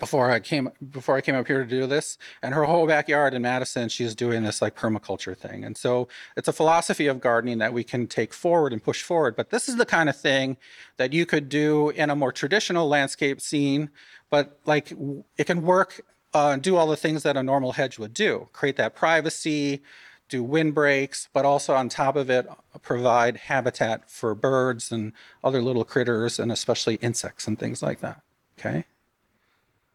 before I came up here to do this. And her whole backyard in Madison, she's doing this like permaculture thing. And so it's a philosophy of gardening that we can take forward and push forward. But this is the kind of thing that you could do in a more traditional landscape scene, but like it can work do all the things that a normal hedge would do, create that privacy, do windbreaks, but also on top of it, provide habitat for birds and other little critters, and especially insects and things like that. Okay.